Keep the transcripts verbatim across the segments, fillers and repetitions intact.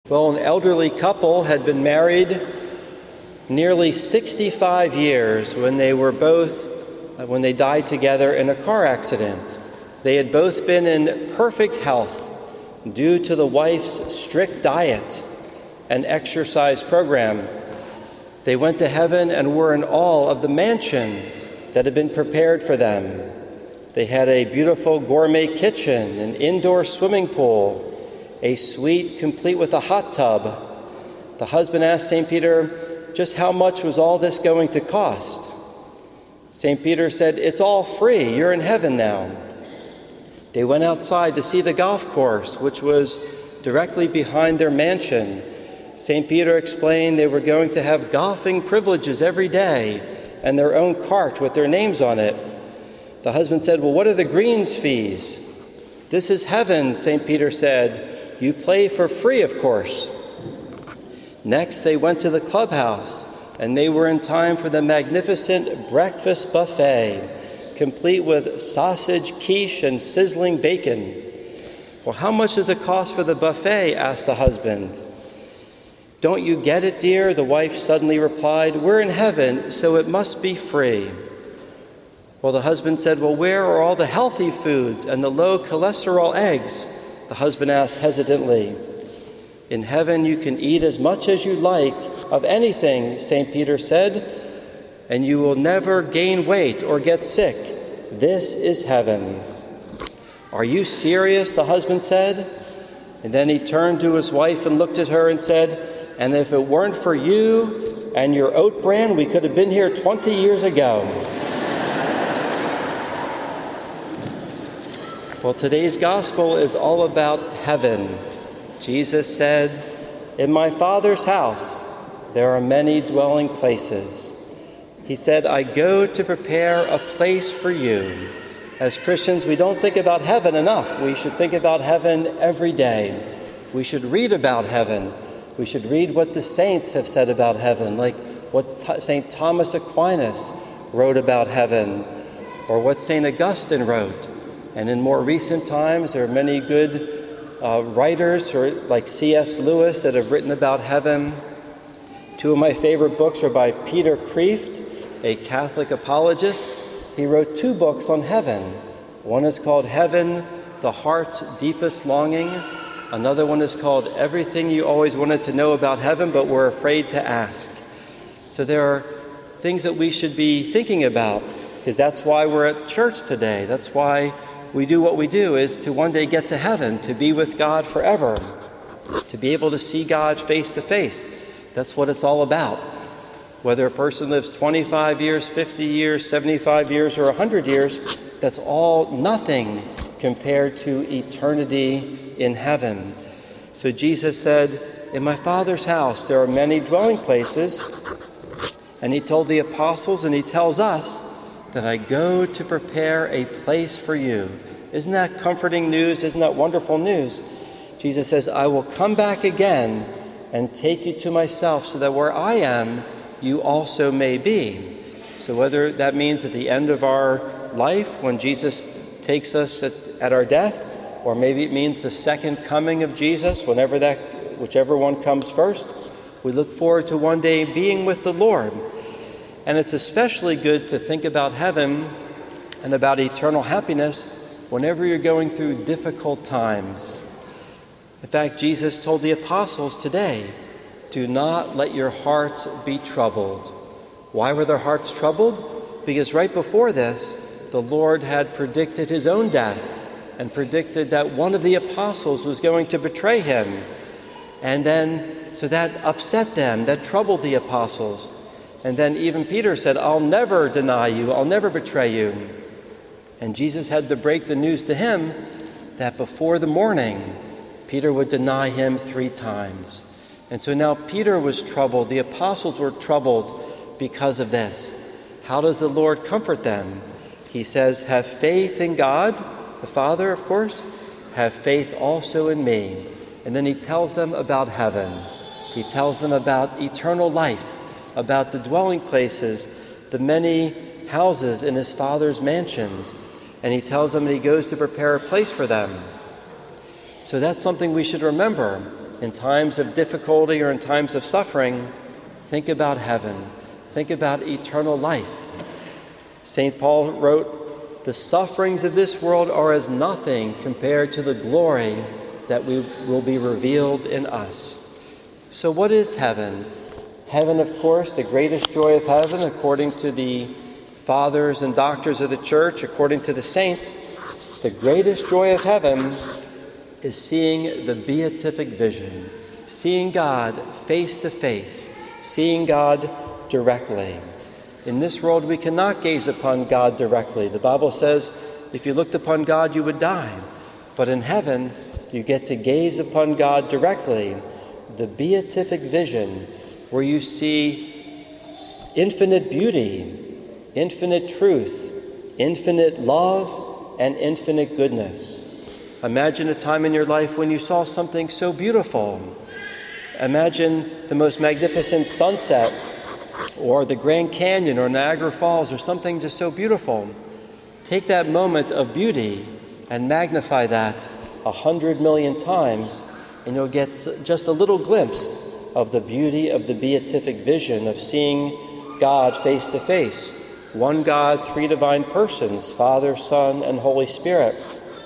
Well, an elderly couple had been married nearly sixty-five years when they were both, uh, when they died together in a car accident. They had both been in perfect health due to the wife's strict diet and exercise program. They went to heaven and were in awe of the mansion that had been prepared for them. They had a beautiful gourmet kitchen, an indoor swimming pool, a suite complete with a hot tub. The husband asked Saint Peter, just how much was all this going to cost? Saint Peter said, it's all free. You're in heaven now. They went outside to see the golf course, which was directly behind their mansion. Saint Peter explained they were going to have golfing privileges every day and their own cart with their names on it. The husband said, well, what are the greens fees? This is heaven, Saint Peter said. You play for free, of course. Next, they went to the clubhouse, and they were in time for the magnificent breakfast buffet, complete with sausage, quiche, and sizzling bacon. Well, how much does it cost for the buffet? Asked the husband. Don't you get it, dear? The wife suddenly replied, we're in heaven, so it must be free. Well, the husband said, well, where are all the healthy foods and the low cholesterol eggs? The husband asked hesitantly. In heaven, you can eat as much as you like of anything, Saint Peter said, and you will never gain weight or get sick. This is heaven. Are you serious? The husband said. And then he turned to his wife and looked at her and said, and if it weren't for you and your oat bran, we could have been here twenty years ago. Well, today's gospel is all about heaven. Jesus said, in my Father's house, there are many dwelling places. He said, I go to prepare a place for you. As Christians, we don't think about heaven enough. We should think about heaven every day. We should read about heaven. We should read what the saints have said about heaven, like what Saint Thomas Aquinas wrote about heaven, or what Saint Augustine wrote. And in more recent times, there are many good uh, writers or, like C S Lewis that have written about heaven. Two of my favorite books are by Peter Kreeft, a Catholic apologist. He wrote two books on heaven. One is called Heaven, the Heart's Deepest Longing. Another one is called Everything You Always Wanted to Know About Heaven But Were Afraid to Ask. So there are things that we should be thinking about, because that's why we're at church today. That's why we do what we do, is to one day get to heaven, to be with God forever, to be able to see God face to face. That's what it's all about. Whether a person lives twenty-five years, fifty years, seventy-five years, or one hundred years, that's all nothing compared to eternity in heaven. So Jesus said, in my Father's house there are many dwelling places, and he told the apostles and he tells us that I go to prepare a place for you. Isn't that comforting news? Isn't that wonderful news? Jesus says, I will come back again and take you to myself so that where I am, you also may be. So whether that means at the end of our life, when Jesus takes us at, at our death, or maybe it means the second coming of Jesus, whenever that, whichever one comes first, we look forward to one day being with the Lord. And it's especially good to think about heaven and about eternal happiness whenever you're going through difficult times. In fact, Jesus told the apostles today, do not let your hearts be troubled. Why were their hearts troubled? Because right before this, the Lord had predicted his own death and predicted that one of the apostles was going to betray him. And then, so that upset them, that troubled the apostles. And then even Peter said, I'll never deny you, I'll never betray you. And Jesus had to break the news to him that before the morning, Peter would deny him three times. And so now Peter was troubled, the apostles were troubled because of this. How does the Lord comfort them? He says, have faith in God, the Father, of course, have faith also in me. And then he tells them about heaven. He tells them about eternal life, about the dwelling places, the many houses in his Father's mansions. And he tells them that he goes to prepare a place for them. So that's something we should remember. in times of difficulty or in times of suffering, think about heaven. Think about eternal life. Saint Paul wrote, "The sufferings of this world are as nothing compared to the glory that we will be revealed in us." So what is heaven? Heaven, of course, the greatest joy of heaven, according to the fathers and doctors of the church, according to the saints, the greatest joy of heaven is seeing the beatific vision, seeing God face to face, seeing God directly. In this world, we cannot gaze upon God directly. The Bible says, if you looked upon God, you would die. But in heaven, you get to gaze upon God directly, the beatific vision, where you see infinite beauty, infinite truth, infinite love, and infinite goodness. Imagine a time in your life when you saw something so beautiful. Imagine the most magnificent sunset, or the Grand Canyon, or Niagara Falls, or something just so beautiful. Take that moment of beauty and magnify that a hundred million times, and you'll get just a little glimpse of the beauty of the beatific vision of seeing God face to face. One God, three divine persons, Father, Son, and Holy Spirit.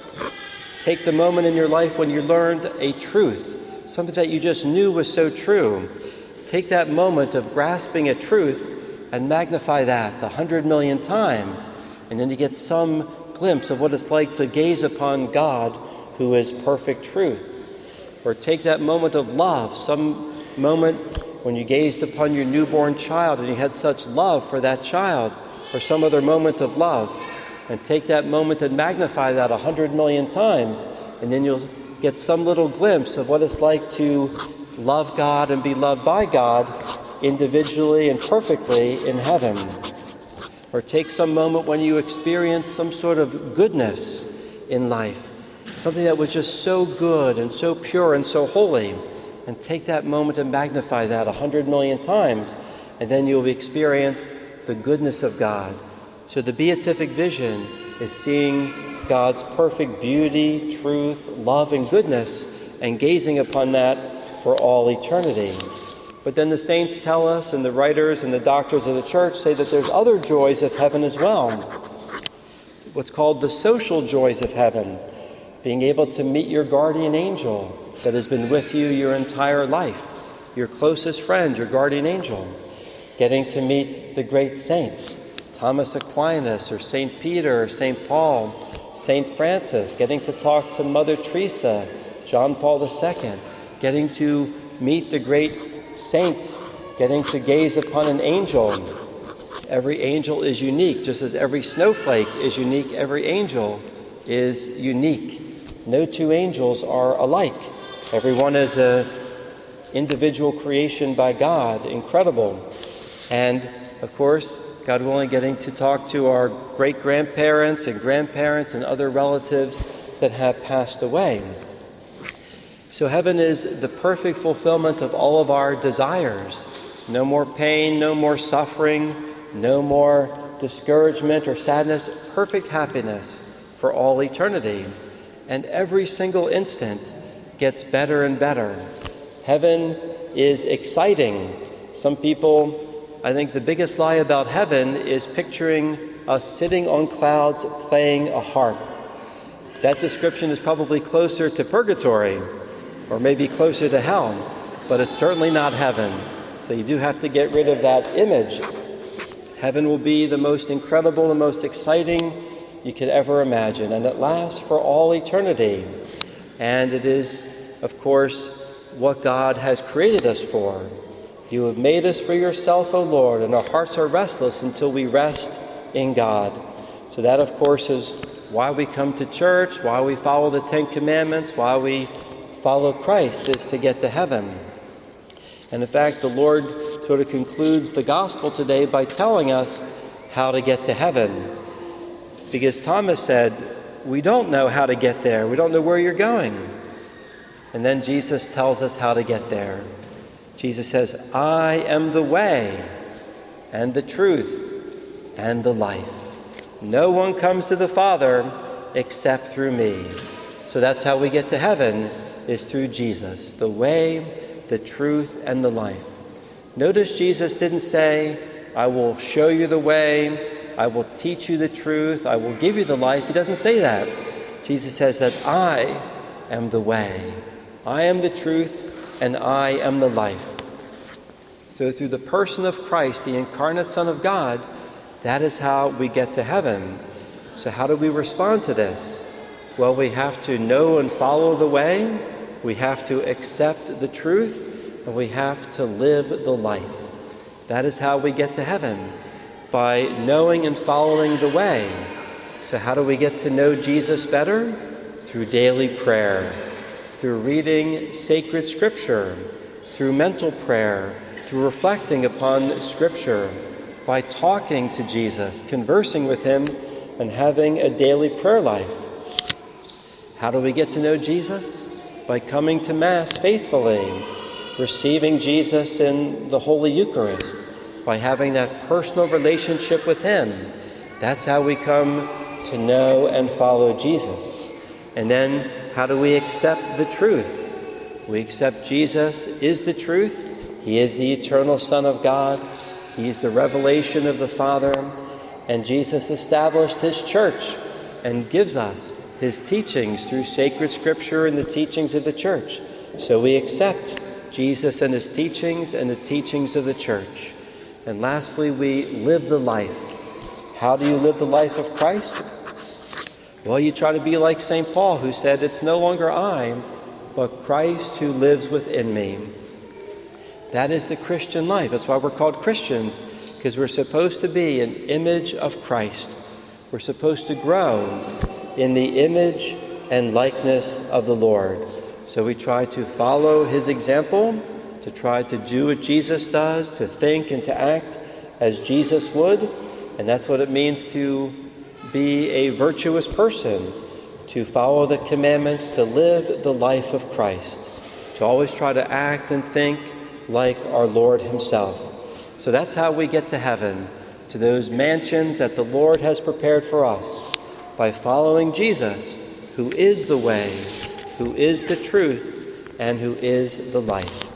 Take the moment in your life when you learned a truth, something that you just knew was so true. Take that moment of grasping a truth and magnify that a hundred million times, and then you get some glimpse of what it's like to gaze upon God, who is perfect truth. Or take that moment of love, some moment when you gazed upon your newborn child and you had such love for that child, or some other moment of love, and take that moment and magnify that a hundred million times, and then you'll get some little glimpse of what it's like to love God and be loved by God individually and perfectly in heaven. Or take some moment when you experience some sort of goodness in life, something that was just so good and so pure and so holy, and take that moment and magnify that a hundred million times, and then you'll experience the goodness of God. So the beatific vision is seeing God's perfect beauty, truth, love, and goodness, and gazing upon that for all eternity. But then the saints tell us, and the writers and the doctors of the church say that there's other joys of heaven as well. What's called the social joys of heaven. Being able to meet your guardian angel that has been with you your entire life, your closest friend, your guardian angel. Getting to meet the great saints, Thomas Aquinas, or Saint Peter, or Saint Paul, Saint Francis. Getting to talk to Mother Teresa, John Paul the Second. Getting to meet the great saints, getting to gaze upon an angel. Every angel is unique, just as every snowflake is unique, every angel is unique. No two angels are alike. Everyone is an individual creation by God, incredible. And, of course, God willing, getting to talk to our great-grandparents and grandparents and other relatives that have passed away. So heaven is the perfect fulfillment of all of our desires. No more pain, no more suffering, no more discouragement or sadness, perfect happiness for all eternity. And every single instant gets better and better. Heaven is exciting. Some people, I think the biggest lie about heaven is picturing us sitting on clouds playing a harp. That description is probably closer to purgatory, or maybe closer to hell, but it's certainly not heaven. So you do have to get rid of that image. Heaven will be the most incredible, the most exciting you could ever imagine, and it lasts for all eternity. And it is, of course, what God has created us for. You have made us for yourself, O Lord, and our hearts are restless until we rest in God. So that, of course, is why we come to church, why we follow the Ten Commandments, why we follow Christ, is to get to heaven. And in fact, the Lord sort of concludes the gospel today by telling us how to get to heaven. Because Thomas said, we don't know how to get there. We don't know where you're going. And then Jesus tells us how to get there. Jesus says, I am the way and the truth and the life. No one comes to the Father except through me. So that's how we get to heaven, is through Jesus, the way, the truth, and the life. Notice Jesus didn't say, I will show you the way, I will teach you the truth, I will give you the life. He doesn't say that. Jesus says that I am the way, I am the truth, and I am the life. So through the person of Christ, the incarnate Son of God, that is how we get to heaven. So how do we respond to this? Well, we have to know and follow the way, we have to accept the truth, and we have to live the life. That is how we get to heaven, by knowing and following the way. So how do we get to know Jesus better? Through daily prayer, through reading sacred scripture, through mental prayer, through reflecting upon scripture, by talking to Jesus, conversing with him, and having a daily prayer life. How do we get to know Jesus? By coming to Mass faithfully, receiving Jesus in the Holy Eucharist, by having that personal relationship with him. That's how we come to know and follow Jesus. And then how do we accept the truth? We accept Jesus is the truth. He is the eternal Son of God. He is the revelation of the Father. And Jesus established his church and gives us his teachings through sacred scripture and the teachings of the church. So we accept Jesus and his teachings and the teachings of the church. And lastly, we live the life. How do you live the life of Christ? Well, you try to be like Saint Paul, who said, it's no longer I, but Christ who lives within me. That is the Christian life. That's why we're called Christians, because we're supposed to be an image of Christ. We're supposed to grow in the image and likeness of the Lord. So we try to follow his example, to try to do what Jesus does, to think and to act as Jesus would. And that's what it means to be a virtuous person, to follow the commandments, to live the life of Christ, to always try to act and think like our Lord himself. So that's how we get to heaven, to those mansions that the Lord has prepared for us, by following Jesus, who is the way, who is the truth, and who is the life.